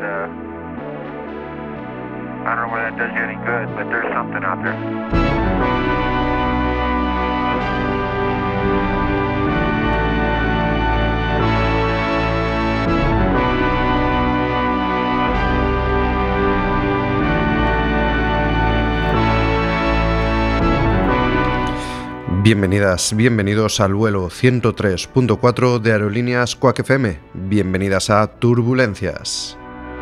I don't know whether that does you any good, but there's something out there. Bienvenidas, bienvenidos al vuelo 103.4 de Aerolíneas Quack FM. Bienvenidas a Turbulencias.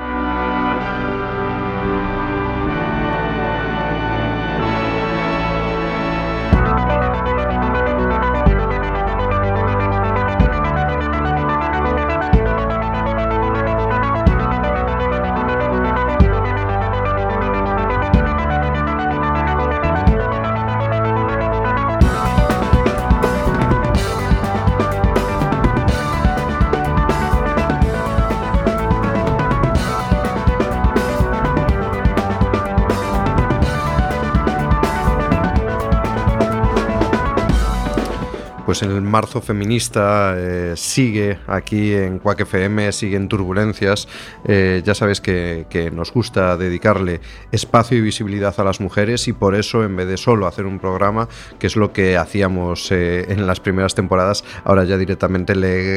Pues el marzo feminista sigue aquí en Quack FM, sigue en Turbulencias. Ya sabes que nos gusta dedicarle espacio y visibilidad a las mujeres, y por eso, en vez de solo hacer un programa, que es lo que hacíamos en las primeras temporadas, ahora ya directamente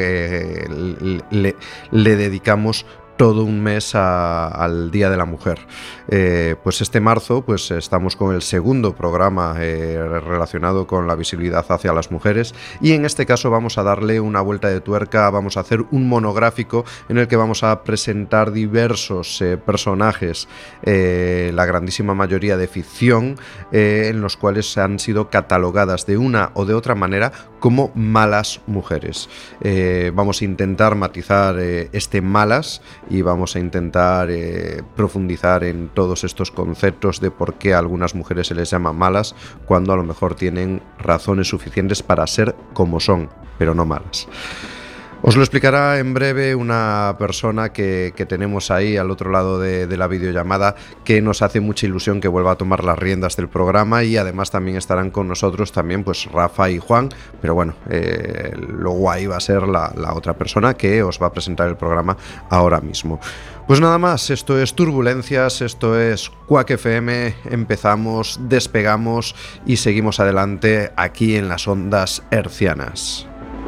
le dedicamos todo un mes al Día de la Mujer. Pues este marzo pues estamos con el segundo programa relacionado con la visibilidad hacia las mujeres, y en este caso vamos a darle una vuelta de tuerca. Vamos a hacer un monográfico en el que vamos a presentar diversos personajes, la grandísima mayoría de ficción, en los cuales han sido catalogadas de una o de otra manera como malas mujeres. Vamos a intentar matizar este malas, y vamos a intentar profundizar en todos estos conceptos de por qué a algunas mujeres se les llama malas, cuando a lo mejor tienen razones suficientes para ser como son, pero no malas. Os lo explicará en breve una persona que tenemos ahí al otro lado de la videollamada, que nos hace mucha ilusión que vuelva a tomar las riendas del programa, y además también estarán con nosotros también pues Rafa y Juan, pero bueno, lo guay va a ser la otra persona que os va a presentar el programa ahora mismo. Pues nada más, esto es Turbulencias, esto es Quack FM, empezamos, despegamos y seguimos adelante aquí en las ondas hercianas.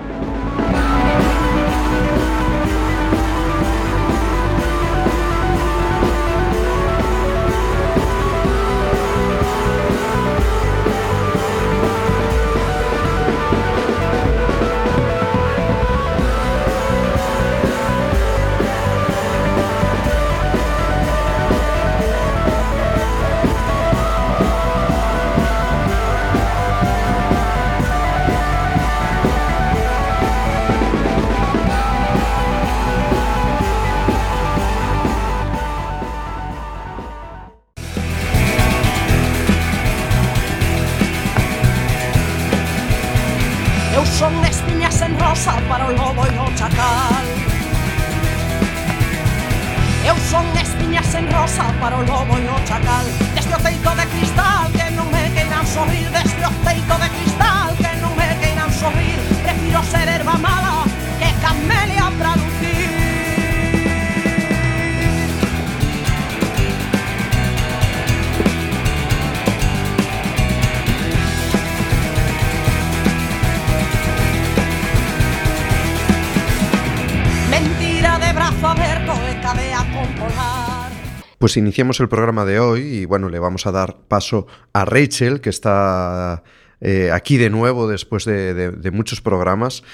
Pues iniciamos el programa de hoy y bueno, le vamos a dar paso a Rachel, que está aquí de nuevo después de muchos programas,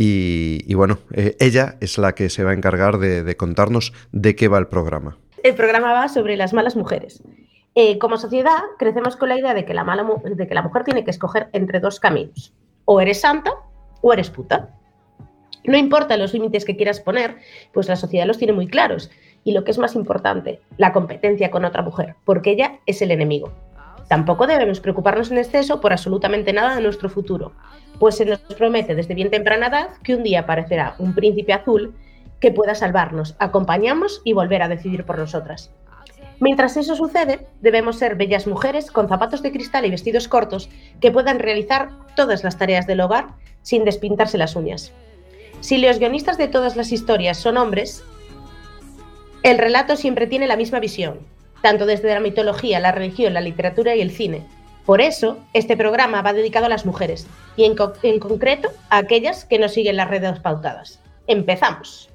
y bueno, ella es la que se va a encargar de contarnos de qué va el programa. El programa va sobre las malas mujeres. Como sociedad crecemos con la idea de que la mujer tiene que escoger entre dos caminos: o eres santa o eres puta. No importa los límites que quieras poner, pues la sociedad los tiene muy claros. Y lo que es más importante, la competencia con otra mujer, porque ella es el enemigo. Tampoco debemos preocuparnos en exceso por absolutamente nada de nuestro futuro, pues se nos promete desde bien temprana edad que un día aparecerá un príncipe azul que pueda salvarnos, acompañarnos y volver a decidir por nosotras. Mientras eso sucede, debemos ser bellas mujeres con zapatos de cristal y vestidos cortos que puedan realizar todas las tareas del hogar sin despintarse las uñas. Si los guionistas de todas las historias son hombres, El relato siempre tiene la misma visión, tanto desde la mitología, la religión, la literatura y el cine. Por eso, este programa va dedicado a las mujeres, y en concreto a aquellas que no siguen las redes pautadas. ¡Empezamos!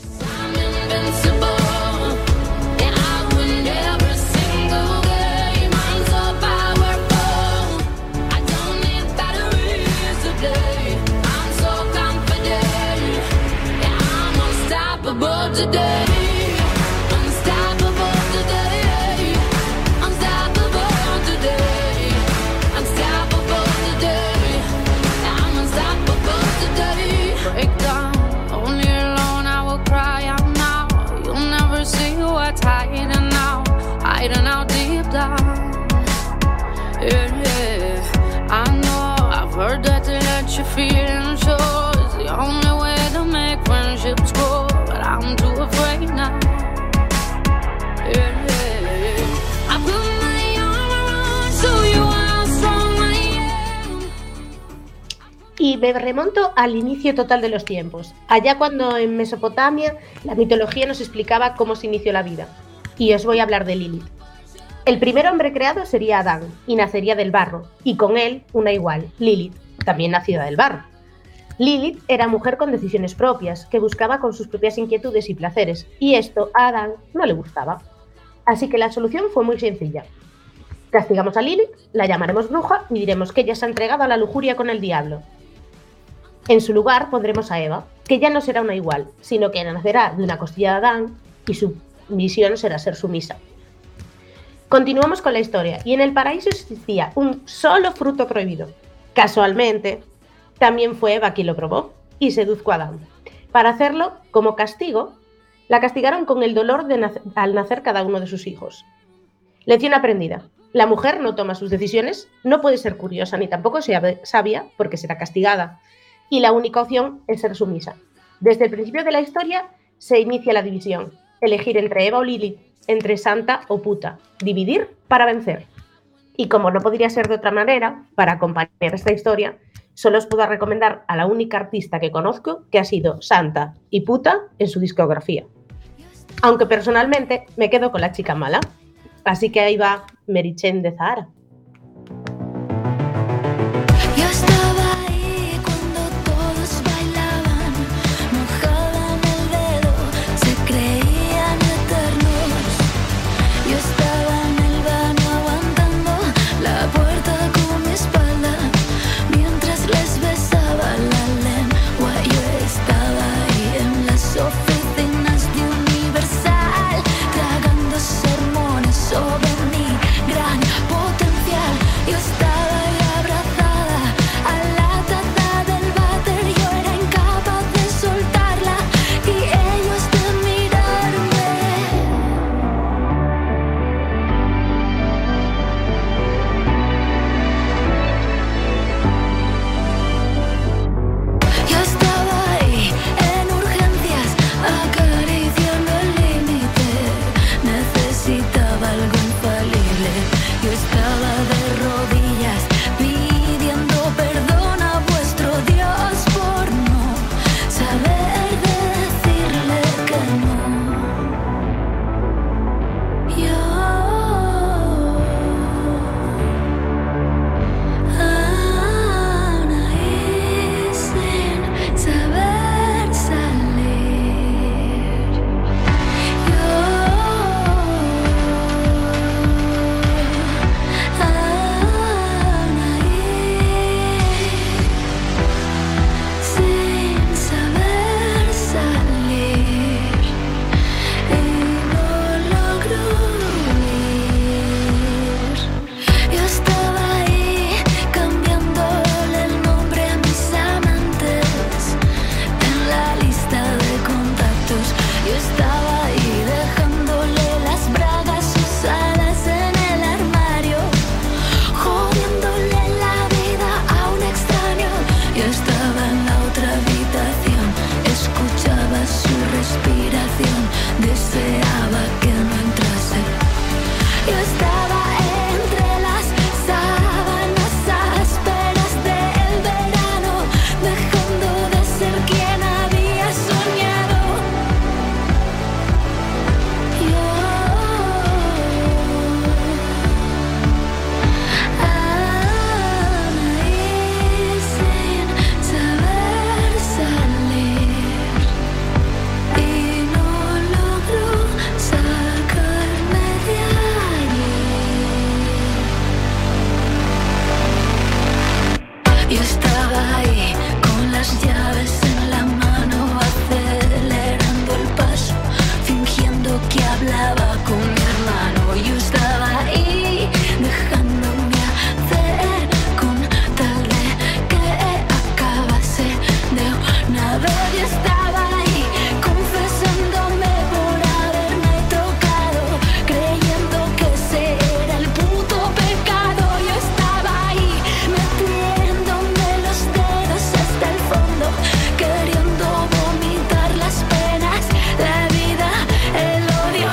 Y me remonto al inicio total de los tiempos, allá cuando en Mesopotamia la mitología nos explicaba cómo se inició la vida. Y os voy a hablar de Lilith. El primer hombre creado sería Adán, y nacería del barro, y con él una igual, Lilith, también nacida del barro. Lilith era mujer con decisiones propias, que buscaba con sus propias inquietudes y placeres, y esto a Adán no le gustaba. Así que la solución fue muy sencilla. Castigamos a Lilith, la llamaremos bruja y diremos que ella se ha entregado a la lujuria con el diablo. En su lugar pondremos a Eva, que ya no será una igual, sino que nacerá de una costilla de Adán y su misión será ser sumisa. Continuamos con la historia, y en el paraíso existía un solo fruto prohibido. Casualmente, también fue Eva quien lo probó y sedujo a Adán. Para hacerlo, como castigo, la castigaron con el dolor al nacer cada uno de sus hijos. Lección aprendida. La mujer no toma sus decisiones, no puede ser curiosa ni tampoco sabia porque será castigada. Y la única opción es ser sumisa. Desde el principio de la historia se inicia la división. Elegir entre Eva o Lilith, entre santa o puta. Dividir para vencer. Y como no podría ser de otra manera, para acompañar esta historia, solo os puedo recomendar a la única artista que conozco que ha sido santa y puta en su discografía. Aunque personalmente me quedo con la chica mala. Así que ahí va Meritxell de Zahara. Sobre mi gran potencial. que hablaba con mi hermano. Yo estaba ahí, dejándome hacer con tal de que acabase de una vez. Y estaba ahí, confesándome por haberme tocado, creyendo que ese era el puto pecado. Yo estaba ahí, metiéndome los dedos hasta el fondo, queriendo vomitar las penas, la vida, el odio.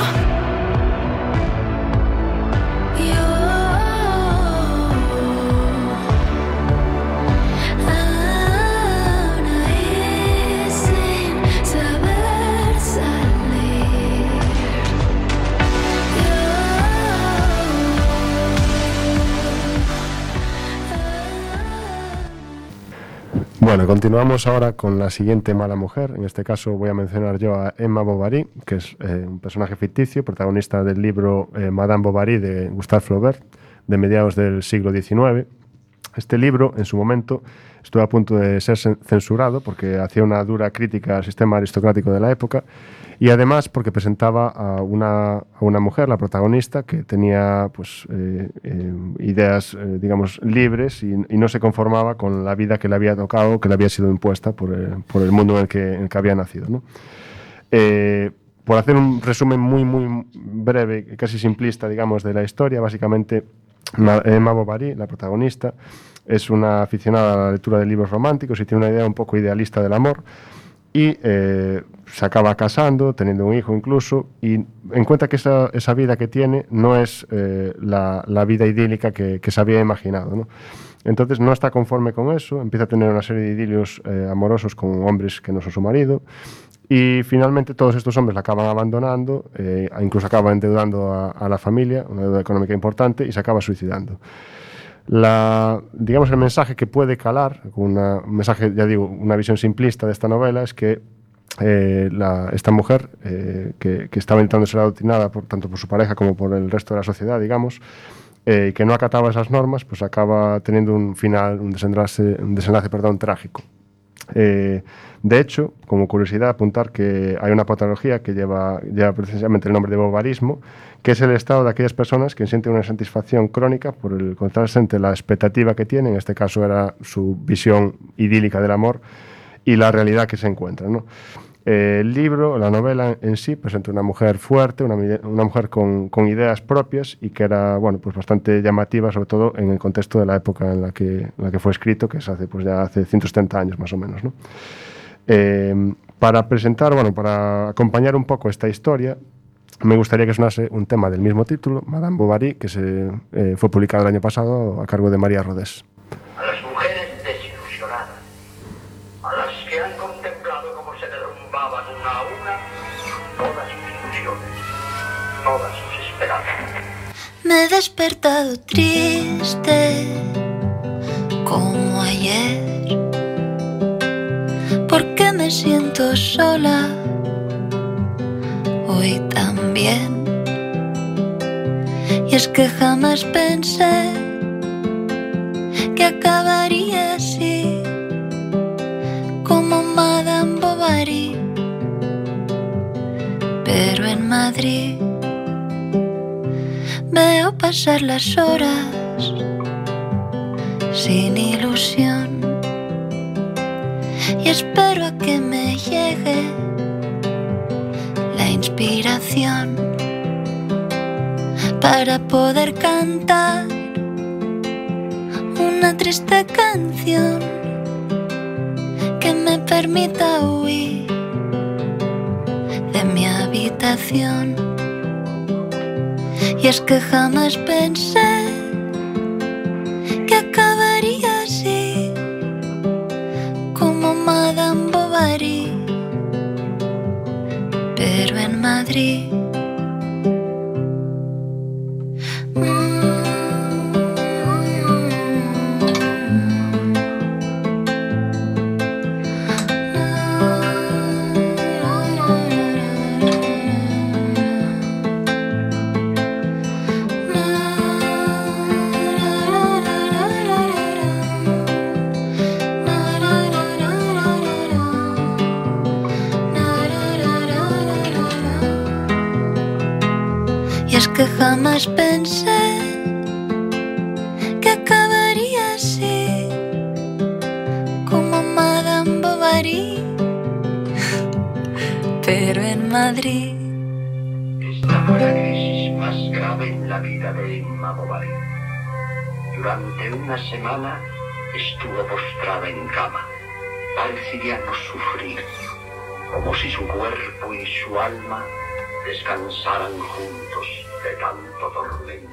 Yo aún ahí sin saber salir. Bueno, continuamos ahora con la siguiente mala mujer. En este caso voy a mencionar yo a Emma Bovary, que es un personaje ficticio, protagonista del libro Madame Bovary de Gustave Flaubert, de mediados del siglo XIX. Este libro, en su momento, estuvo a punto de ser censurado porque hacía una dura crítica al sistema aristocrático de la época y además porque presentaba a una mujer, la protagonista, que tenía pues, ideas, digamos, libres y no se conformaba con la vida que le había tocado, que le había sido impuesta por el mundo en el que había nacido, ¿no? Por hacer un resumen muy, muy breve, casi simplista, digamos, de la historia, básicamente Emma Bovary, la protagonista, es una aficionada a la lectura de libros románticos y tiene una idea un poco idealista del amor y se acaba casando, teniendo un hijo incluso, y encuentra que esa vida que tiene no es la vida idílica que se había imaginado, ¿no? Entonces no está conforme con eso, empieza a tener una serie de idilios amorosos con hombres que no son su marido. Y finalmente todos estos hombres la acaban abandonando, incluso acaba endeudando a la familia, una deuda económica importante, y se acaba suicidando. Digamos, el mensaje que puede calar, un mensaje, ya digo, una visión simplista de esta novela, es que esta mujer, que estaba intentando ser adoctrinada tanto por su pareja como por el resto de la sociedad, digamos, que no acataba esas normas, pues acaba teniendo un desenlace trágico. De hecho, como curiosidad, apuntar que hay una patología que lleva precisamente el nombre de bovarismo, que es el estado de aquellas personas que sienten una satisfacción crónica por el contraste entre la expectativa que tienen, en este caso era su visión idílica del amor, y la realidad que se encuentra, ¿no? El libro, la novela en sí, presenta una mujer fuerte, una mujer con ideas propias y que era, bueno, pues bastante llamativa, sobre todo en el contexto de la época en la que fue escrito, que es hace 170 años más o menos, ¿no? Para presentar, bueno, para acompañar un poco esta historia, me gustaría que sonase un tema del mismo título, Madame Bovary, que fue publicado el año pasado a cargo de María Rodés. A las mujeres desilusionadas, a las que han contemplado cómo se derrumbaban una a una todas sus ilusiones, todas sus esperanzas. Me he despertado triste como ayer, porque me siento sola hoy también. Y es que jamás pensé que acabaría así, como Madame Bovary, pero en Madrid veo pasar las horas sin ilusión y espero a que me llegue la inspiración para poder cantar una triste canción que me permita huir de mi habitación. Y es que jamás pensé que acabaría así, como Madame Bovary, pero en Madrid. Y es que jamás pensé que acabaría así, como Madame Bovary, pero en Madrid. Esta fue la crisis más grave en la vida de Emma Bovary. Durante una semana estuvo postrada en cama. Parecía no sufrir, como si su cuerpo y su alma descansaran juntos de tanto tormento.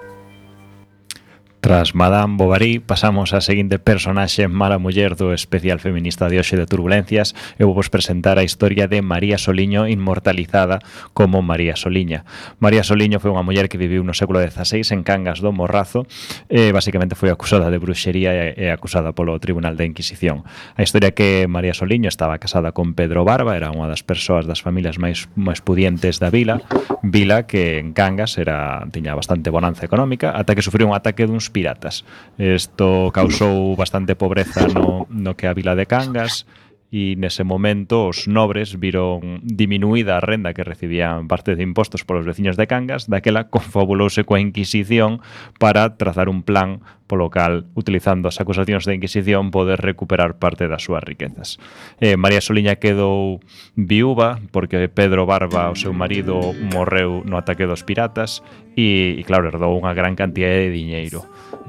Tras Madame Bovary, pasamos á seguinte personaxe mala muller do especial feminista de hoxe de Turbulencias. Eu vos presentar a historia de María Soliño, inmortalizada como María Soliña. María Soliño foi unha muller que viviu no século XVI en Cangas do Morrazo e basicamente foi acusada de bruxería e acusada polo Tribunal de Inquisición. A historia que María Soliño estaba casada con Pedro Barba, era unha das persoas das familias máis pudientes da vila que en Cangas tiña bastante bonanza económica, ata que sufriu un ataque duns piratas. Isto causou bastante pobreza no que a vila de Cangas, e nese momento os nobres viron diminuída a renda que recibían parte de impostos polos veciños de Cangas. Daquela confabulouse coa Inquisición para trazar un plan polo cal, utilizando as acusacións da Inquisición, poder recuperar parte das súas riquezas. María Soliña quedou viúva porque Pedro Barba, o seu marido, morreu no ataque dos piratas e claro, herdou unha gran cantidad de diñeiro.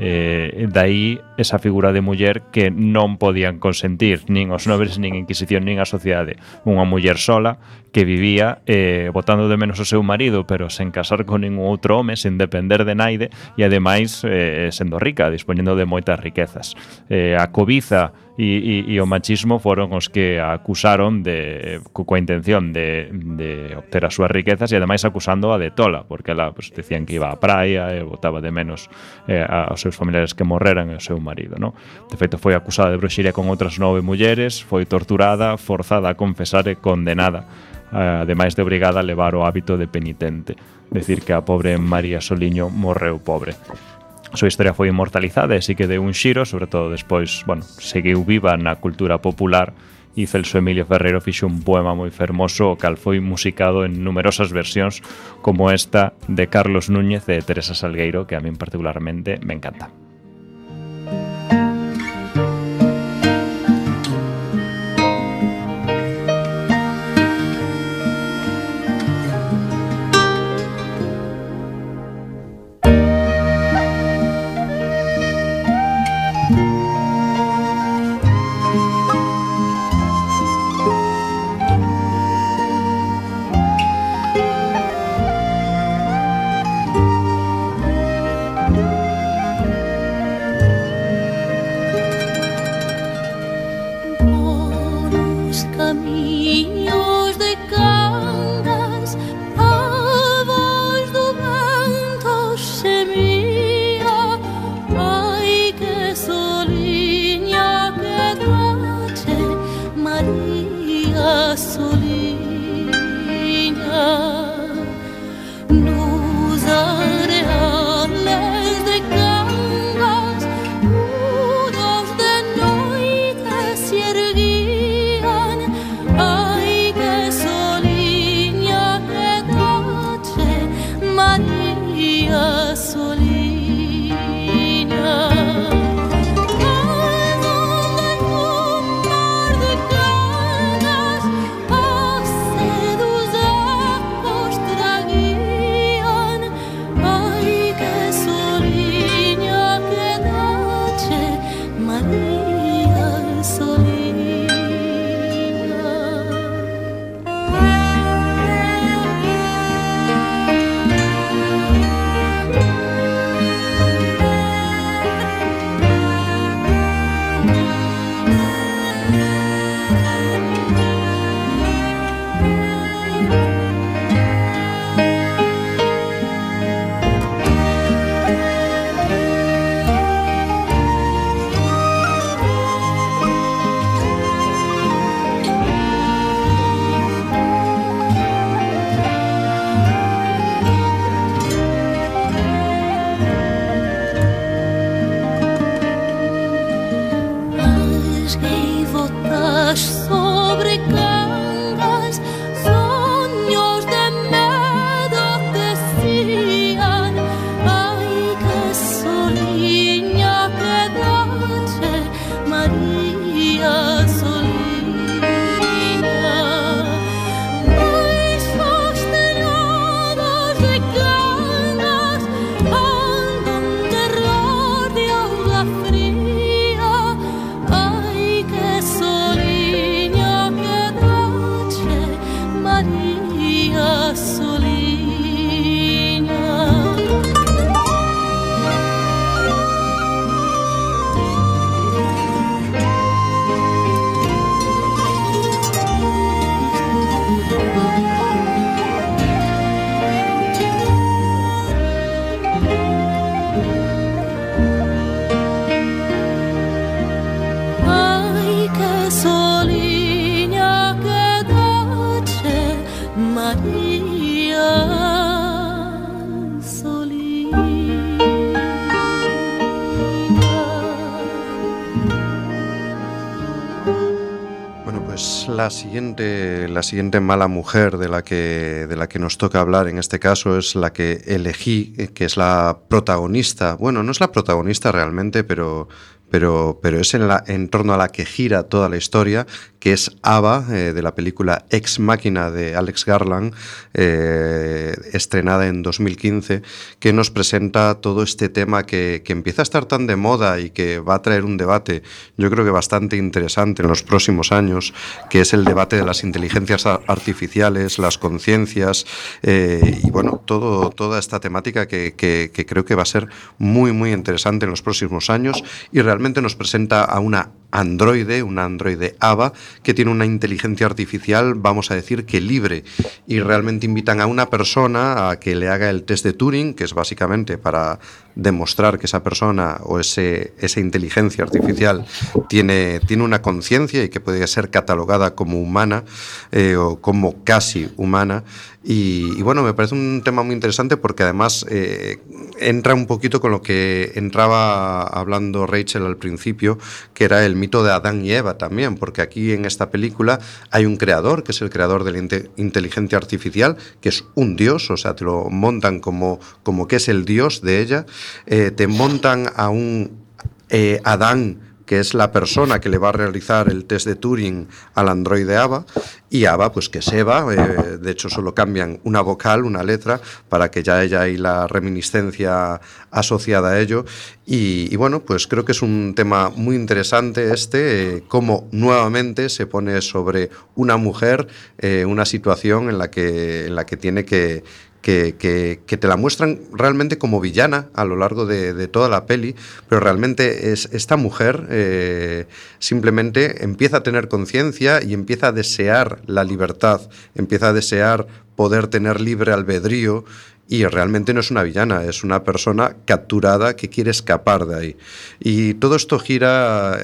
Daí esa figura de muller que non podían consentir nin os nobres, nin a Inquisición, nin a sociedade. Unha muller sola que vivía botando de menos o seu marido, pero sen casar con ningún outro home, sen depender de naide e ademais sendo rica, dispoñendo de moitas riquezas. A cobiza e o machismo foron os que a acusaron coa intención de obter as súas riquezas e ademais acusándoa de tola, porque ela decían que iba á praia e botaba de menos aos seus familiares que morreran e o seu marido, no? De feito, foi acusada de bruxería con outras 9 mulleres, foi torturada, forzada a confesar e condenada, ademais de obrigada a levar o hábito de penitente. Decir que a pobre María Soliño morreu pobre. A súa historia foi inmortalizada e si que deu un xiro, sobre todo despois, seguiu viva na cultura popular, e Celso Emilio Ferreiro fixo un poema moi fermoso, o cal foi musicado en numerosas versións, como esta de Carlos Núñez e Teresa Salgueiro, que a min particularmente me encanta. la siguiente mala mujer de la que nos toca hablar en este caso es la que elegí, que es la protagonista. Bueno, no es la protagonista realmente, pero es en torno a la que gira toda la historia, que es Ava, de la película Ex Machina de Alex Garland, estrenada en 2015, que nos presenta todo este tema que empieza a estar tan de moda y que va a traer un debate, yo creo que bastante interesante en los próximos años, que es el debate de las inteligencias artificiales, las conciencias, y bueno, toda esta temática que creo que va a ser muy, muy interesante en los próximos años, y realmente nos presenta a una androide Ava, que tiene una inteligencia artificial, vamos a decir que libre, y realmente invitan a una persona a que le haga el test de Turing, que es básicamente para demostrar que esa persona o esa inteligencia artificial tiene una conciencia y que puede ser catalogada como humana, o como casi humana. Y bueno, me parece un tema muy interesante porque además entra un poquito con lo que entraba hablando Rachel al principio, que era el mito de Adán y Eva también, porque aquí en esta película hay un creador, que es el creador de la inteligencia artificial, que es un dios, o sea, te lo montan como que es el dios de ella, te montan a un Adán, que es la persona que le va a realizar el test de Turing al androide Ava, y Ava, pues que es Eva, de hecho solo cambian una vocal, una letra, para que ya haya ahí la reminiscencia asociada a ello, y bueno, pues creo que es un tema muy interesante cómo nuevamente se pone sobre una mujer una situación en la que tiene que te la muestran realmente como villana a lo largo de toda la peli, pero realmente esta mujer simplemente empieza a tener conciencia y empieza a desear la libertad, empieza a desear poder tener libre albedrío, y realmente no es una villana, es una persona capturada que quiere escapar de ahí. Y todo esto gira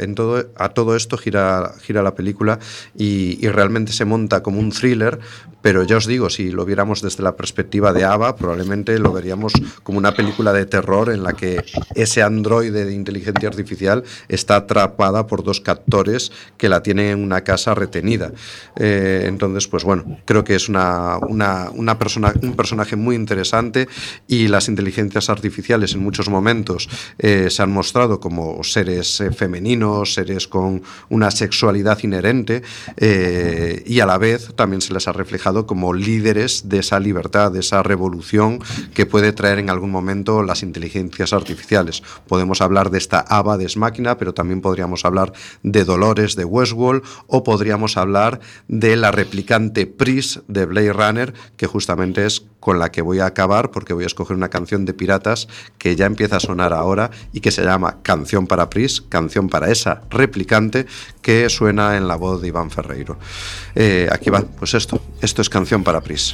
la película, y realmente se monta como un thriller, pero ya os digo, si lo viéramos desde la perspectiva de Ava, probablemente lo veríamos como una película de terror en la que ese androide de inteligencia artificial está atrapada por dos captores que la tienen en una casa retenida. Entonces, pues bueno, creo que es un personaje muy interesante, y las inteligencias artificiales en muchos momentos se han mostrado como seres femeninos, seres con una sexualidad inherente, y a la vez también se les ha reflejado como líderes de esa libertad, de esa revolución que puede traer en algún momento las inteligencias artificiales. Podemos hablar de esta Ava de Ex Machina, pero también podríamos hablar de Dolores de Westworld, o podríamos hablar de la replicante Pris de Blade Runner, que justamente es con la que voy a acabar, porque voy a escoger una canción de Piratas que ya empieza a sonar ahora y que se llama Canción para Pris, canción para esa replicante, que suena en la voz de Iván Ferreiro. Aquí va, pues esto es Canción para Pris.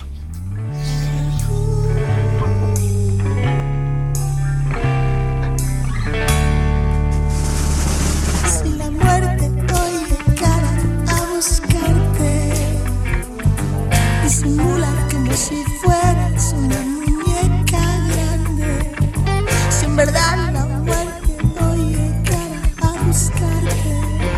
Si la muerte hoy de cara a buscarte, disimula como si fueras una muñeca grande. Si en verdad la muerte hoy de cara a buscarte,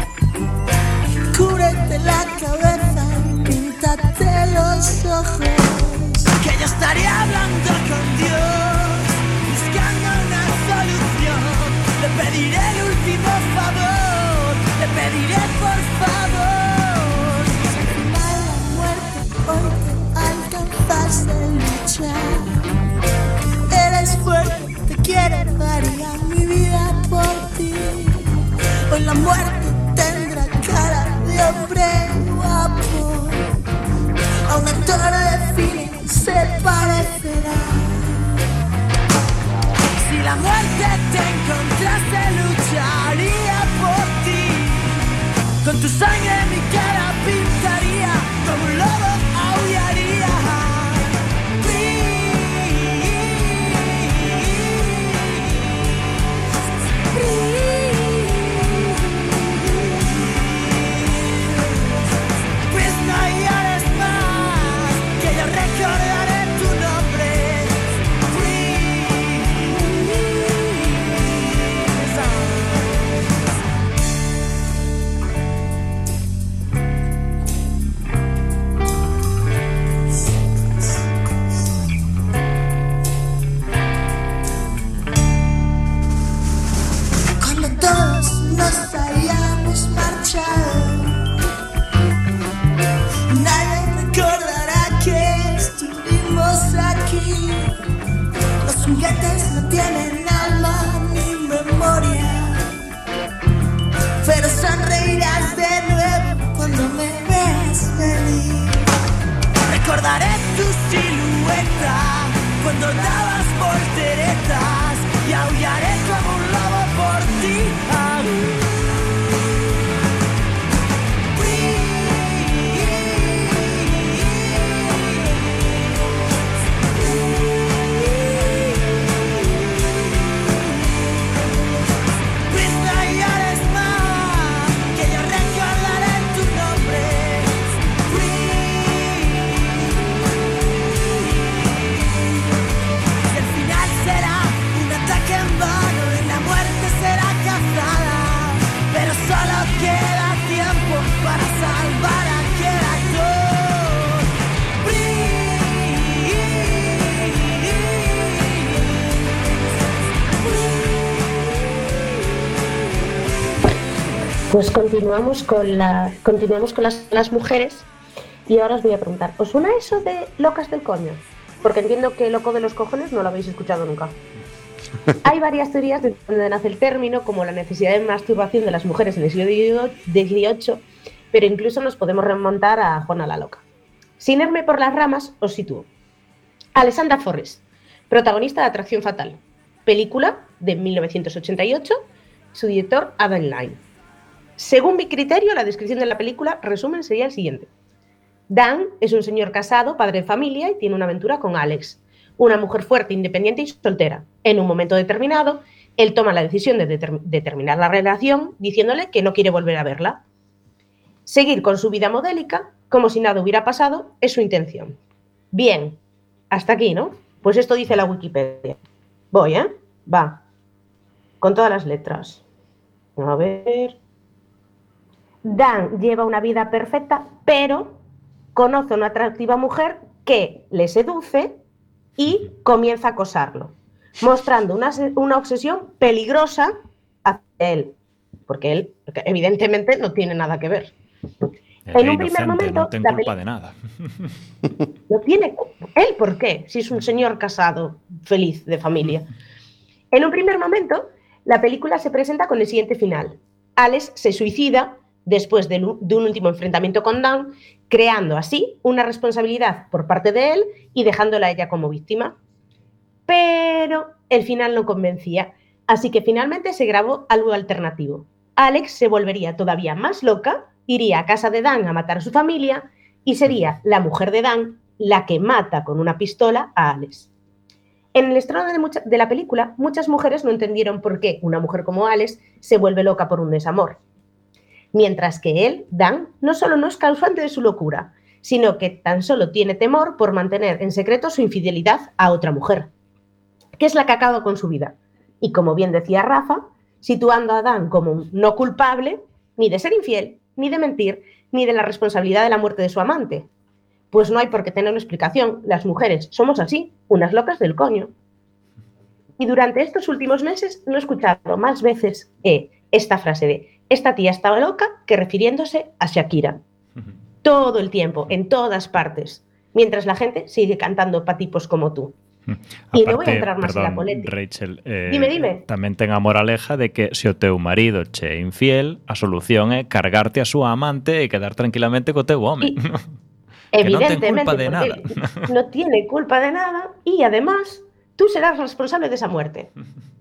cúbrete la cabeza y píntate los ojos, que yo estaría hablando con Dios, buscando una solución. Le pediré el último favor, le pediré por favor. Si al final la muerte hoy te alcanzase luchar, eres fuerte, te quiero, daría mi vida por ti. Hoy la muerte tendrá cara de hombre guapo, a un actor de cine se parecerá. Si la muerte te encontrase, lucharía por ti. Con tu sangre mi cara pintaría, como un lobo aullaría. Pues no llores más, que yo recordaré tu nombre. juguetes no tienen alma ni memoria, pero sonreirás de nuevo cuando me veas venir. Recordaré tu silueta cuando dabas volteretas y aullaré como un lobo por ti. Pues continuamos con las mujeres y ahora os voy a preguntar, ¿os suena eso de locas del coño? Porque entiendo que loco de los cojones no lo habéis escuchado nunca. Hay varias teorías de dónde nace el término, como la necesidad de masturbación de las mujeres en el siglo XVIII, pero incluso nos podemos remontar a Juana la Loca. Sin irme por las ramas, os sitúo. Alessandra Forrest, protagonista de Atracción Fatal, película de 1988, su director Adam Lyne. Según mi criterio, la descripción de la película, resumen, sería el siguiente. Dan es un señor casado, padre de familia y tiene una aventura con Alex, una mujer fuerte, independiente y soltera. En un momento determinado, él toma la decisión de terminar la relación diciéndole que no quiere volver a verla. Seguir con su vida modélica, como si nada hubiera pasado, es su intención. Bien, hasta aquí, ¿no? Pues esto dice la Wikipedia. Voy, ¿eh? Va. Con todas las letras. A ver... Dan lleva una vida perfecta, pero conoce a una atractiva mujer que le seduce y comienza a acosarlo, mostrando una obsesión peligrosa hacia él, porque él evidentemente no tiene nada que ver. En un primer momento, no tiene culpa de nada. No tiene él, ¿por qué? Si es un señor casado, feliz, de familia. En un primer momento, la película se presenta con el siguiente final. Alex se suicida después de un último enfrentamiento con Dan, creando así una responsabilidad por parte de él y dejándola a ella como víctima. Pero el final no convencía, así que finalmente se grabó algo alternativo. Alex se volvería todavía más loca, iría a casa de Dan a matar a su familia y sería la mujer de Dan la que mata con una pistola a Alex. En el estreno de la película, muchas mujeres no entendieron por qué una mujer como Alex se vuelve loca por un desamor. Mientras que él, Dan, no solo no es causante de su locura, sino que tan solo tiene temor por mantener en secreto su infidelidad a otra mujer, que es la que acaba con su vida. Y como bien decía Rafa, situando a Dan como un no culpable ni de ser infiel, ni de mentir, ni de la responsabilidad de la muerte de su amante. Pues no hay por qué tener una explicación, las mujeres somos así, unas locas del coño. Y durante estos últimos meses no he escuchado más veces esta frase de esta tía estaba loca que refiriéndose a Shakira. Todo el tiempo, en todas partes, mientras la gente sigue cantando pa' tipos como tú. Y no voy a entrar más en la política. Rachel, dime. Tamén ten a moraleja de que se o teu marido che é infiel, a solución é cargarte a súa amante e quedar tranquilamente co teu home. Evidentemente, no ten culpa de nada. No tiene culpa de nada y además tú serás responsable de esa muerte.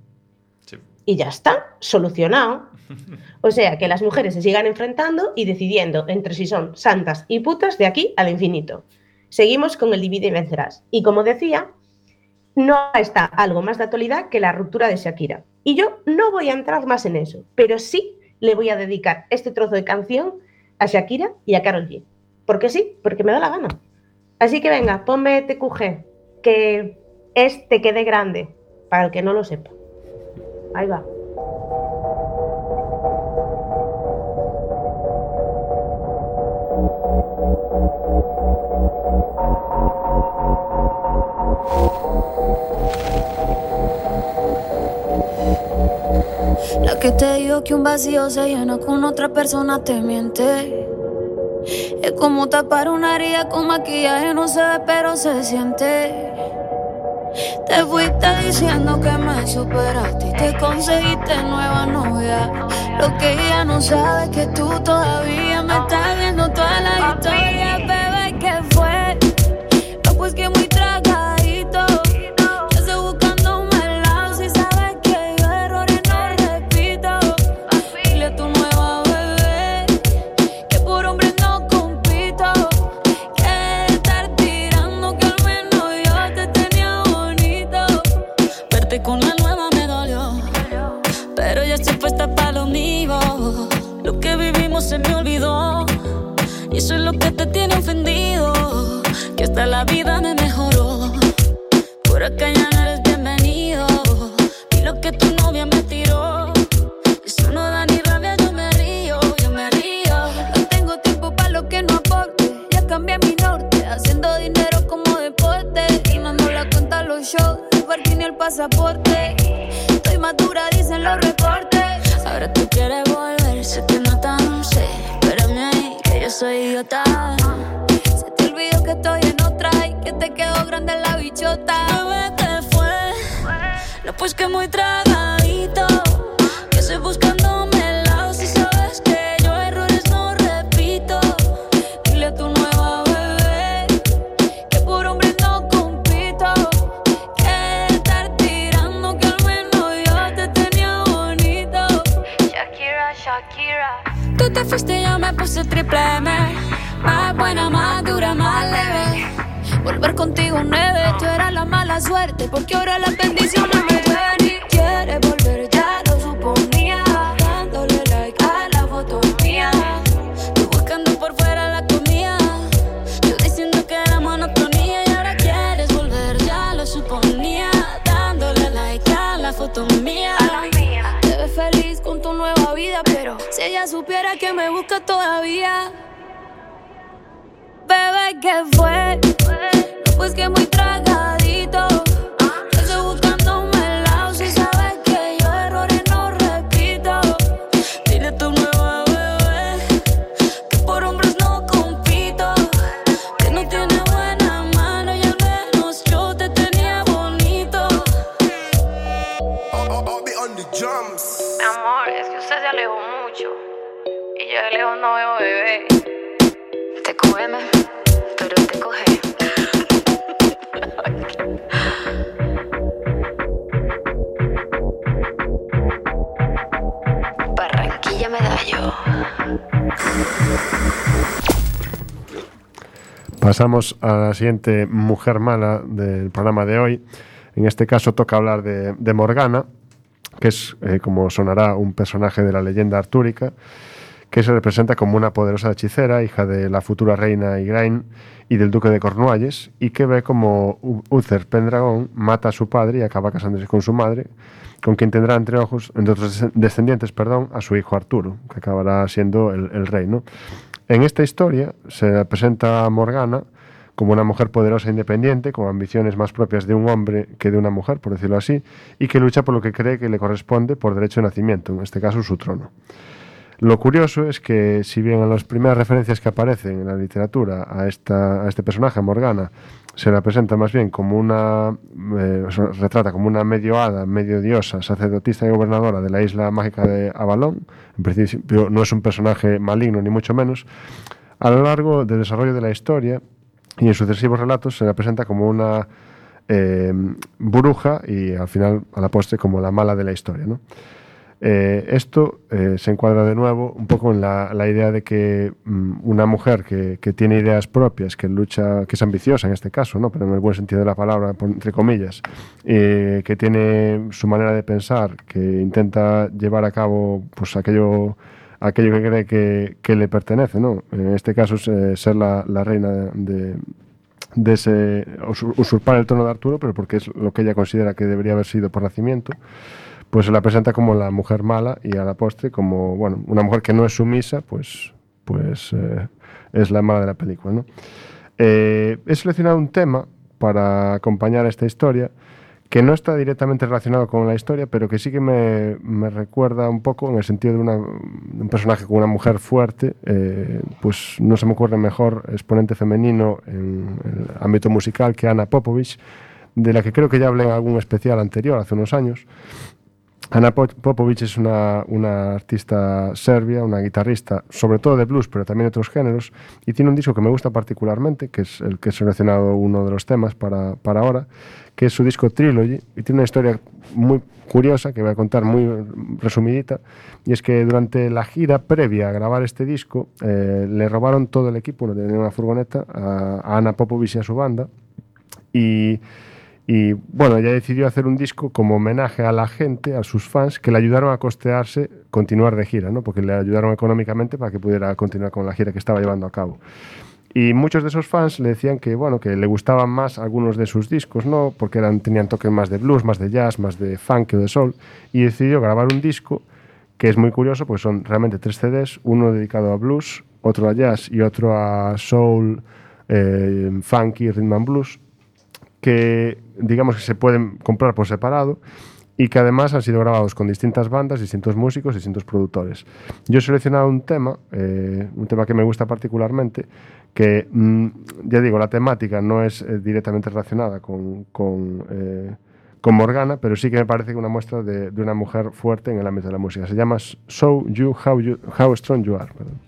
Sí. Y ya está, solucionado. O sea, que las mujeres se sigan enfrentando y decidiendo entre si son santas y putas de aquí al infinito. Seguimos con el divide y vencerás. Y como decía, no está algo más de actualidad que la ruptura de Shakira. Y yo no voy a entrar más en eso, pero sí le voy a dedicar este trozo de canción a Shakira y a Karol G. Porque sí, porque me da la gana. Así que venga, ponme TQG, que Te quede grande, para el que no lo sepa. Ahí va. La que te dijo que un vacío se llena con otra persona te miente. Es como tapar una herida con maquillaje, no se ve pero se siente. Te fuiste diciendo que me superaste y te conseguiste nueva novia. Lo que ella no sabe es que tú todavía me estás viendo toda la historia. Bebé, ¿qué fue? No, pues que muy tragadito. Yo estoy buscándome el lado. Si sabes que yo errores no repito. Dile a tu nueva bebé que por hombre no compito. Que estar tirando que al menos yo te tenía bonito. Verte con la nueva me dolió, pero ya estoy puesta para lo mío. Lo que vivimos se me olvidó y eso es lo que te tiene ofendido. Que hasta la vida me mejoró. Por acá ya no eres bienvenido. Y lo que tu novia me tiró, eso no da ni rabia, yo me río, yo me río. No tengo tiempo para lo que no aporte. Ya cambié mi norte, haciendo dinero como deporte. Y no ando la cuenta a los shows, el parking y el pasaporte. Estoy madura, dicen los reportes. Ahora tú quieres volver, se te nota, no sé. Espérame ahí, que yo soy idiota. Se te olvidó que estoy en otra y que te quedó grande la bichota. Bebé, ¿qué fue? No, pues que muy tragadito. Que estoy buscándome el lado. Si sabes que yo errores no repito. Dile a tu nueva bebé que por hombre no compito. Que estar tirando que al menos yo te tenía bonito. Shakira, Shakira. Tú te fuiste y yo me puse triple M. Más buena, más dura, más leve. Volver contigo nueve. Tú eras la mala suerte porque ahora las bendiciones me ven. Y quieres volver, ya lo suponía. Dándole like a la foto mía. Tú buscando por fuera la comida. Yo diciendo que era monotonía. Y ahora quieres volver, ya lo suponía. Dándole like a la foto mía. Te ves feliz con tu nueva vida, pero si ella supiera que me busca todavía. Bebé, ¿qué fue? No, pues que muy tragadito. Yo estoy buscándome el lado. Si sabes que yo errores no repito. Dile a tu nueva bebé que por hombres no compito. Que no tiene buena mano y al menos yo te tenía bonito. Mi amor, es que usted se alejó mucho y yo de lejos no veo bebé. Te cógeme, pero te coge. Barranquilla Medallo. Pasamos a la siguiente mujer mala del programa de hoy. En este caso toca hablar de Morgana, que es, como sonará, un personaje de la leyenda artúrica, que se representa como una poderosa hechicera, hija de la futura reina Igraine y del duque de Cornualles, y que ve como Uther Pendragon mata a su padre y acaba casándose con su madre, con quien tendrá entre otros descendientes, a su hijo Arturo, que acabará siendo el rey, ¿no? En esta historia se presenta a Morgana como una mujer poderosa e independiente, con ambiciones más propias de un hombre que de una mujer, por decirlo así, y que lucha por lo que cree que le corresponde por derecho de nacimiento, en este caso su trono. Lo curioso es que, si bien en las primeras referencias que aparecen en la literatura a este personaje, a Morgana, se la presenta más bien como retrata como una medio hada, medio diosa, sacerdotisa y gobernadora de la isla mágica de Avalon. En principio no es un personaje maligno, ni mucho menos. A lo largo del desarrollo de la historia y en sucesivos relatos se la presenta como una bruja y al final, a la postre, como la mala de la historia, ¿no? Esto se encuadra de nuevo un poco en la idea de que una mujer que tiene ideas propias, que lucha, que es ambiciosa en este caso, ¿no? Pero en el buen sentido de la palabra, entre comillas, que tiene su manera de pensar, que intenta llevar a cabo pues aquello que cree que le pertenece, ¿no? En este caso es ser la reina de ese, usurpar el trono de Arturo, pero porque es lo que ella considera que debería haber sido por nacimiento. Pues se la presenta como la mujer mala y a la postre como, bueno, una mujer que no es sumisa, pues es la mala de la película, ¿no? He seleccionado un tema para acompañar esta historia que no está directamente relacionado con la historia, pero que sí que me recuerda un poco en el sentido de un personaje con una mujer fuerte. Pues no se me ocurre mejor exponente femenino en el ámbito musical que Anna Popovich, de la que creo que ya hablé en algún especial anterior, hace unos años. Ana Popović es una artista serbia, una guitarrista, sobre todo de blues, pero también de otros géneros, y tiene un disco que me gusta particularmente, que es el que he seleccionado uno de los temas para ahora, que es su disco Trilogy, y tiene una historia muy curiosa que voy a contar muy resumidita, y es que durante la gira previa a grabar este disco le robaron todo el equipo, tenía una furgoneta, a Ana Popović y a su banda, y bueno, ella decidió hacer un disco como homenaje a la gente, a sus fans, que le ayudaron a costearse continuar de gira, ¿no? Porque le ayudaron económicamente para que pudiera continuar con la gira que estaba llevando a cabo. Y muchos de esos fans le decían que, bueno, que le gustaban más algunos de sus discos, ¿no? Porque tenían toques más de blues, más de jazz, más de funk o de soul, y decidió grabar un disco que es muy curioso, porque son realmente 3 CDs, uno dedicado a blues, otro a jazz y otro a soul, funky, rhythm and blues, que digamos que se pueden comprar por separado y que además han sido grabados con distintas bandas, distintos músicos, distintos productores. Yo he seleccionado un tema que me gusta particularmente, que ya digo, la temática no es directamente relacionada con Morgana, pero sí que me parece una muestra de una mujer fuerte en el ámbito de la música. Se llama Show You How Strong You Are. Perdón.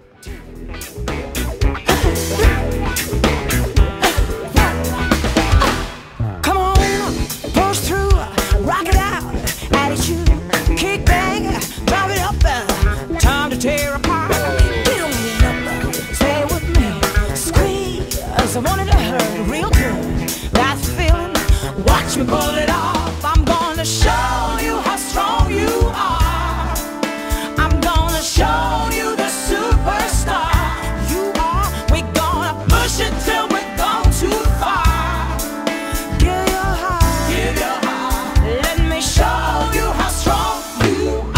Tear apart, get on up, stay with me, squeeze. I wanted to hurt real good. That feeling, watch me pull it off. I'm gonna show you how strong you are. I'm gonna show you the superstar you are. We're gonna push it till we're gone too far. Give your heart, let me show you how strong you are.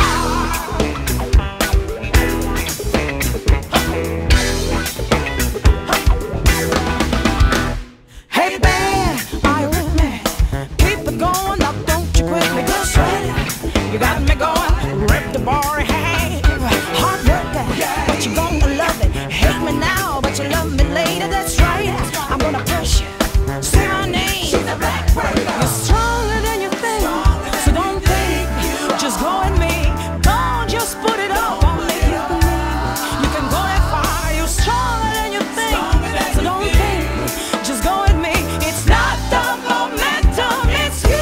You got me going, rip the bar in half. Hard work, but you gonna love it. Hate me now, but you love me later. That's right. I'm gonna push you. Say my name. You're stronger than you think, so don't think. Just go at me. Don't just put it up on me. You can go that far. You're stronger than you think, so don't think. Just go at me. It's not the momentum, it's you.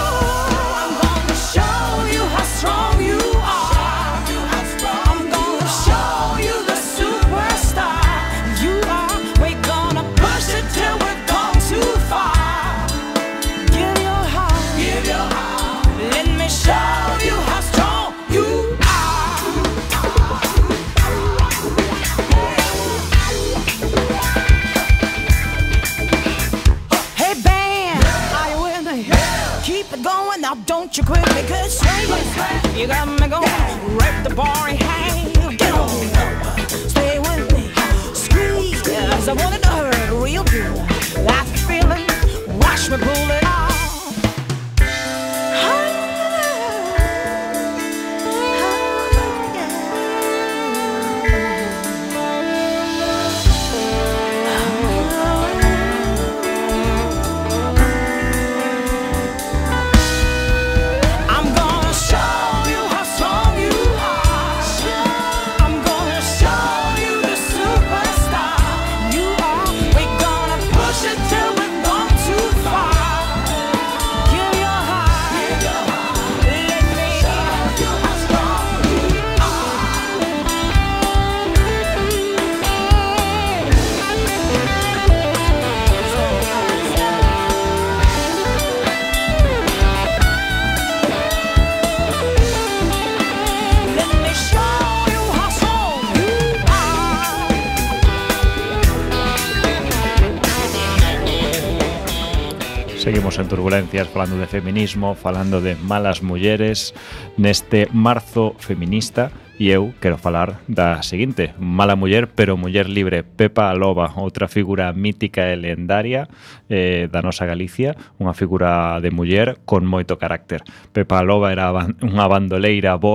Don't you quit me, good swing. You got me going, rip the bar in half. Get on up, stay with me, squeeze. I wanted to hurt real good. That feeling, watch me pull it off. Seguimos en Turbulencias falando de feminismo, falando de malas mulleres neste marzo feminista, e eu quero falar da seguinte mala muller, pero muller libre, Pepa Loba, outra figura mítica e lendaria da nosa Galicia, unha figura de muller con moito carácter. Pepa Loba era unha bandoleira boa,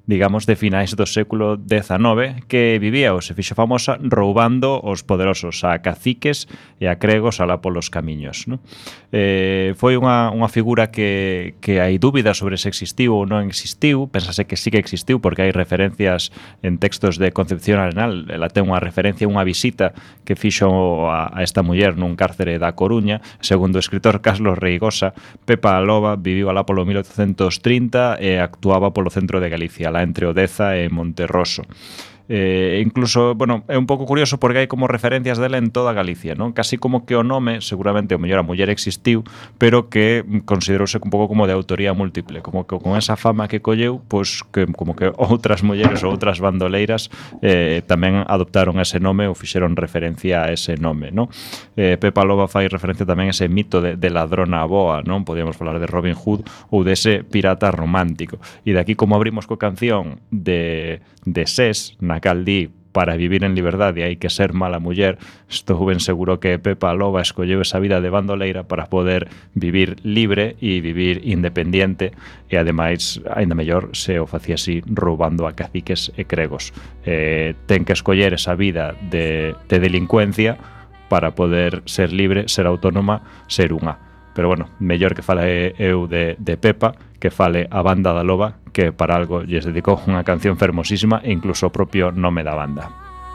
digamos, de finais do século XIX, que vivía ou se fixo famosa roubando os poderosos a caciques e a cregos alá polos camiños, non? Foi unha figura que hai dúbidas sobre se existiu ou non existiu. Pénsase que sí que existiu porque hai referencias en textos de Concepción Arenal. Ela ten unha referencia, unha visita que fixo a esta muller nun cárcere da Coruña. Segundo o escritor Carlos Reigosa, Pepa a Loba viviu alá polo 1830 e actuaba polo centro de Galicia, alá entre Odeza e Monterroso. Incluso, bueno, é un pouco curioso porque hai como referencias dela en toda Galicia, non? Casi como que o nome, seguramente o mellor a muller existiu, pero que considerouse un pouco como de autoría múltiple, como que con esa fama que colleu, pois que como que outras mulleres ou outras bandoleiras tamén adoptaron ese nome ou fixeron referencia a ese nome, non? Pepa Loba fai referencia tamén a ese mito de ladrona boa, non? Podíamos falar de Robin Hood ou dese pirata romántico. E de aquí como abrimos coa canción de SES, na cal di para vivir en liberdade hai que ser mala muller, estou ben seguro que Pepa Loba escolleu esa vida de bandoleira para poder vivir libre e vivir independiente e ademais, ainda mellor, se o facía así roubando a caciques e cregos. Ten que escoller esa vida de delincuencia para poder ser libre, ser autónoma, ser unha. Pero bueno, mellor que fale eu de Pepa que fale a banda da Loba, que para algo lles dedicou unha canción fermosísima e incluso o propio nome da banda.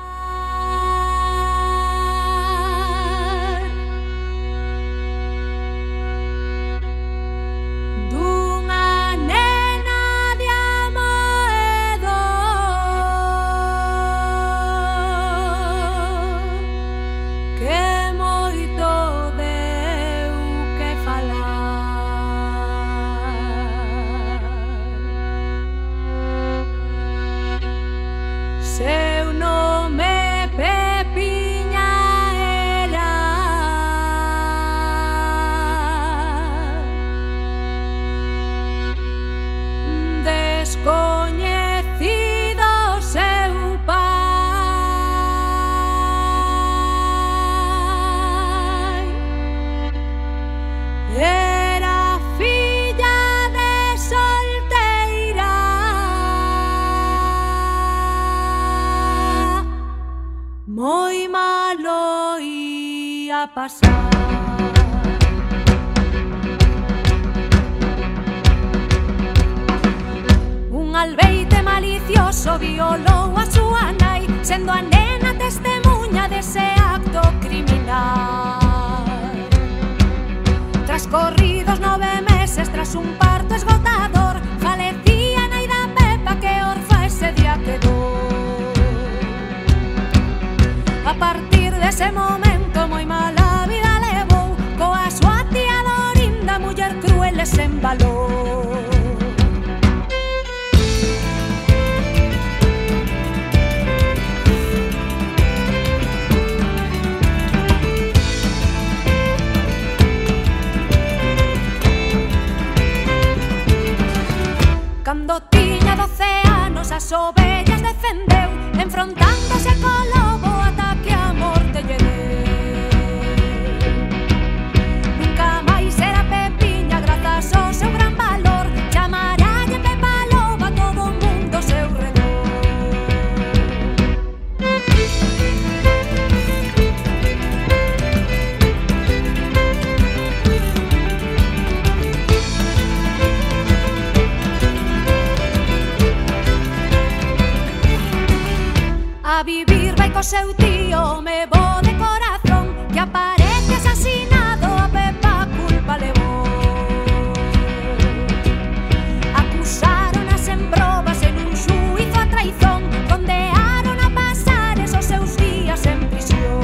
Un albeite malicioso violou a súa nai, sendo a nena testemunha dese acto criminal. Transcorridos 9 meses tras un parto esgotador, falecía a nai da Pepa que orfa ese día quedou. A partir dese momento moi mala vida levou, coa súa tía Dorinda, muller cruel e sen valor. Cando tiña 12 anos as ovellas defendeu, enfrontándose co lobo ata que a morte lle deu. Nunca máis era Pepiña grazas ao seu gran valor, chamaralle Pepa Loba todo o mundo ao seu redor. A vivir vai co seu tío, me vou de corazón, que aparece asesinado, a Pepa culpa levou. Acusáronas en probas en un xuizo a traizón, condearon a pasar esos seus días en prisión.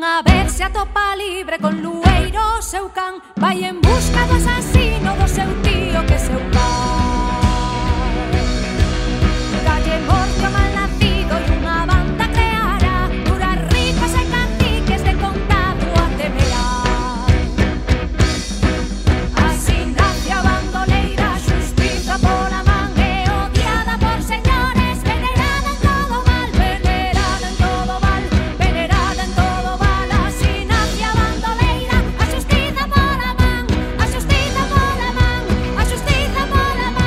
Unha vez se atopa libre con Lueiro, seu can vai en busca do asasino do seu tío que seu pai. Calle morto mal nacido e unha banda creará duras ricas e caciques de contado a temerar. Así nace a bandoleira, xustiza pola man e odiada por señores, venerada en todo mal, venerada en todo mal, venerada en todo mal. Así nace a bandoleira, a xustiza pola man, a xustiza pola man, a xustiza pola man.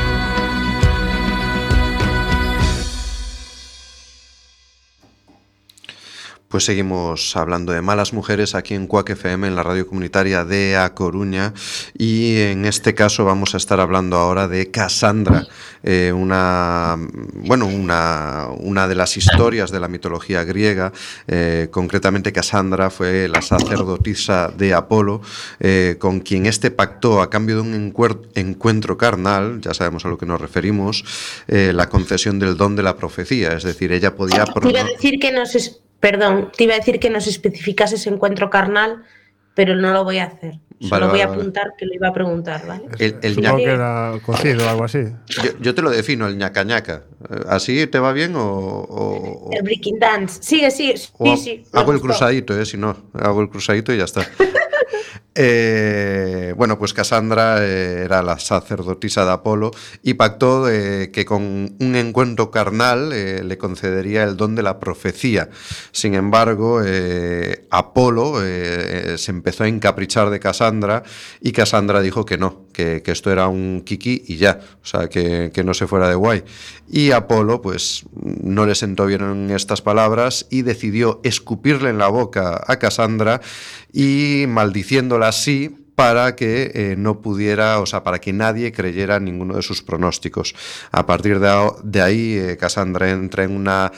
Pues seguimos hablando de malas mujeres aquí en Cuac FM, en la radio comunitaria de A Coruña, y en este caso vamos a estar hablando ahora de Casandra, una de las historias de la mitología griega. Concretamente, Casandra fue la sacerdotisa de Apolo, con quien este pactó, a cambio de un encuentro carnal, ya sabemos a lo que nos referimos, la concesión del don de la profecía, es decir, ella podía... Te iba a decir que nos especificase ese encuentro carnal, pero no lo voy a hacer. Solo voy a apuntar que lo iba a preguntar, ¿vale? Supongo que era cocido o algo así. Yo te lo defino, el ñaca ñaca. ¿Así te va bien o...? El breaking dance. Sigue, sí. Hago el cruzadito, si no. Hago el cruzadito y ya está. Bueno, pues Casandra era la sacerdotisa de Apolo y pactó que con un encuentro carnal le concedería el don de la profecía. Sin embargo, Apolo se empezó a encaprichar de Casandra y Casandra dijo que no, que esto era un kiki y ya, o sea, que no se fuera de guay. Y Apolo, pues, no le sentó bien estas palabras y decidió escupirle en la boca a Casandra y maldiciéndola así para que no pudiera, o sea, para que nadie creyera ninguno de sus pronósticos. A partir de ahí, Casandra entra en una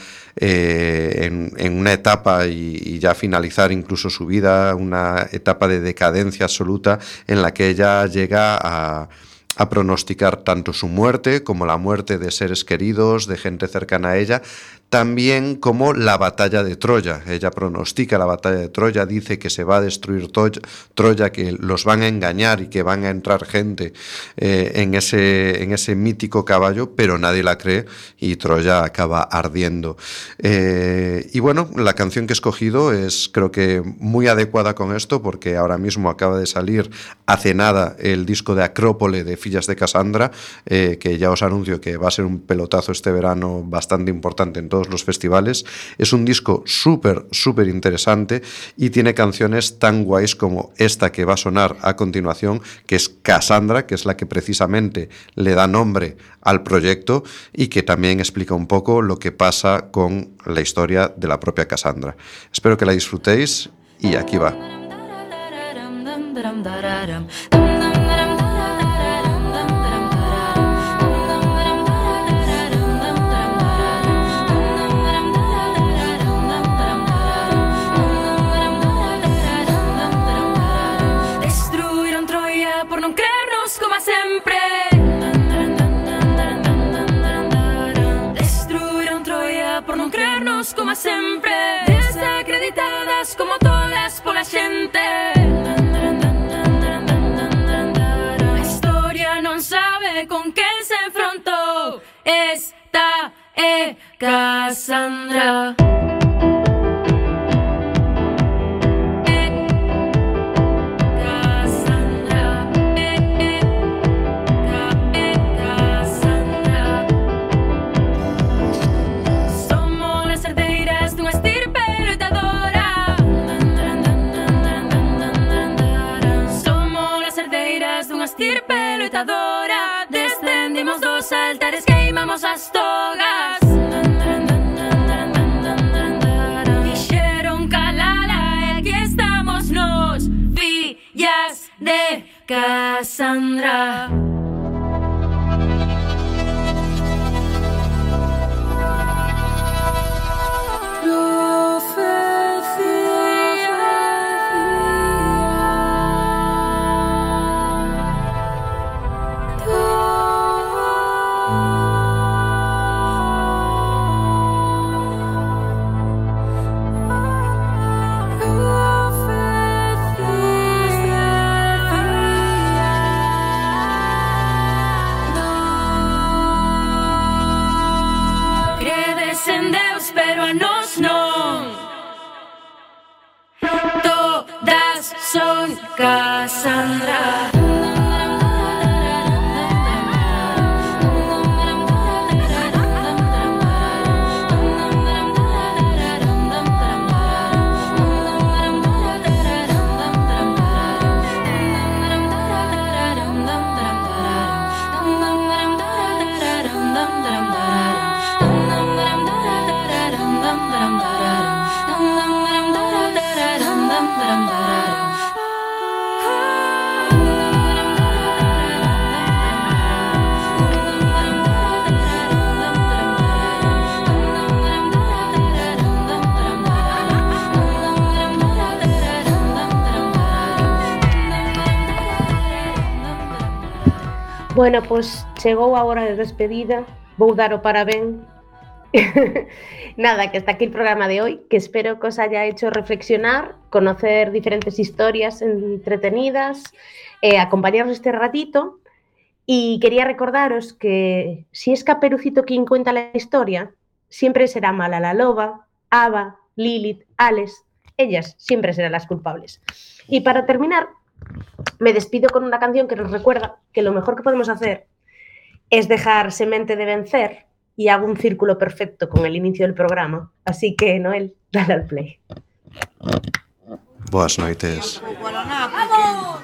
etapa y ya finalizar incluso su vida, una etapa de decadencia absoluta en la que ella llega a pronosticar tanto su muerte como la muerte de seres queridos, de gente cercana a ella, también como la batalla de Troya. Ella pronostica la batalla de Troya, dice que se va a destruir Troya, que los van a engañar y que van a entrar gente en ese mítico caballo, pero nadie la cree y Troya acaba ardiendo. Y bueno, la canción que he escogido es, creo que, muy adecuada con esto, porque ahora mismo acaba de salir hace nada el disco de Acrópole de Fillas de Casandra, que ya os anuncio que va a ser un pelotazo este verano bastante importante en todos los festivales. Es un disco súper interesante y tiene canciones tan guays como esta que va a sonar a continuación, que es Casandra, que es la que precisamente le da nombre al proyecto y que también explica un poco lo que pasa con la historia de la propia Casandra. Espero que la disfrutéis y aquí va. Como sempre, desacreditadas como todas pola xente. A historia non sabe con quen se enfrontou. Esta é Casandra. Descendimos dos altares, queimamos as togas. Fixeron calala e aquí estamos nos, fillas de Casandra. Oh todas son Cassandra. Bueno, pois chegou a hora de despedida. Vou dar o parabén. Nada, que está aquí el programa de hoy, que espero que os haya hecho reflexionar, conocer diferentes historias entretenidas, acompañaros este ratito. Y quería recordaros que si es Caperucito quien cuenta la historia, siempre será Mala la loba, Ava, Lilith, Alex. Ellas siempre serán las culpables. Y para terminar, me despido con una canción que nos recuerda que lo mejor que podemos hacer es dejar Semente de vencer, y hago un círculo perfecto con el inicio del programa. Así que, Noel, dale al play. Boas noites. ¡Vamos!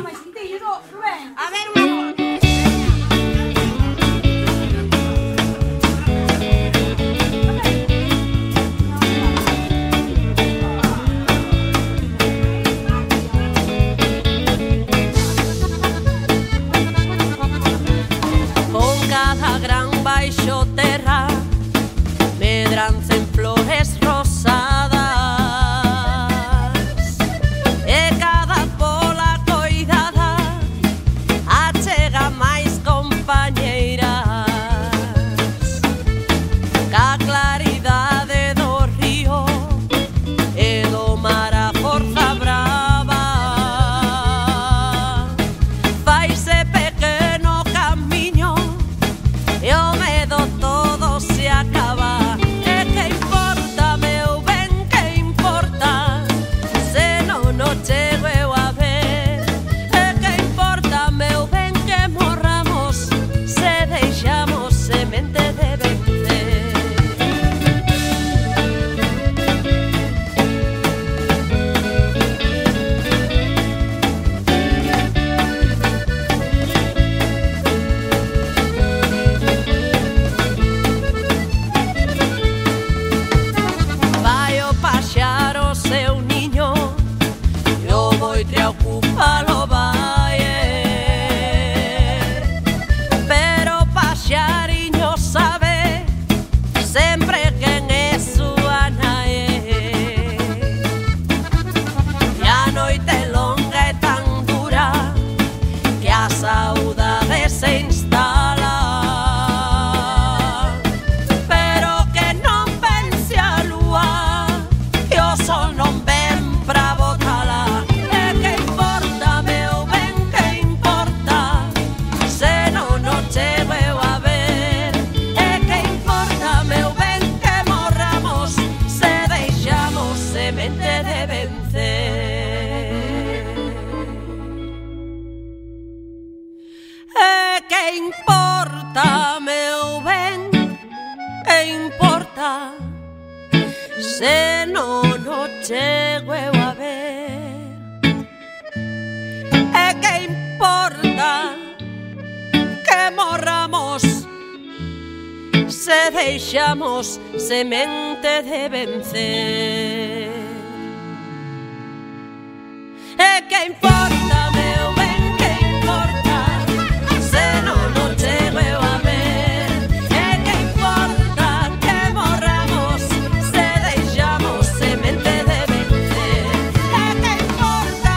A ver, baixo terra medrancen flores rosadas e cada pola coidada achega máis compañeiras ca claridade do río e do mar a forza brava faise pequeno camiño e o medo todo se acaba. E que importa, meu ben, que importa se non o chego eu a ver. E que importa, meu ben, que morramos se deixamos semente de vencer. Vai o paxar o seu niño, eu vou preocupalo vai. Pero o paxariño sabe sempre quen é súa nai. E a noite longa é tan dura que a saudade se instala. Pero que non pense a lúa e o sol non ven pra botala. E que importa, meu ben, que importa se non o chego eu a ver. E que importa, meu ben, que morramos se deixamos semente de vencer. E que importa, meu ben, que importa se non o chego eu a ver. E que importa que morramos se deixamos semente de vencer. E que importa,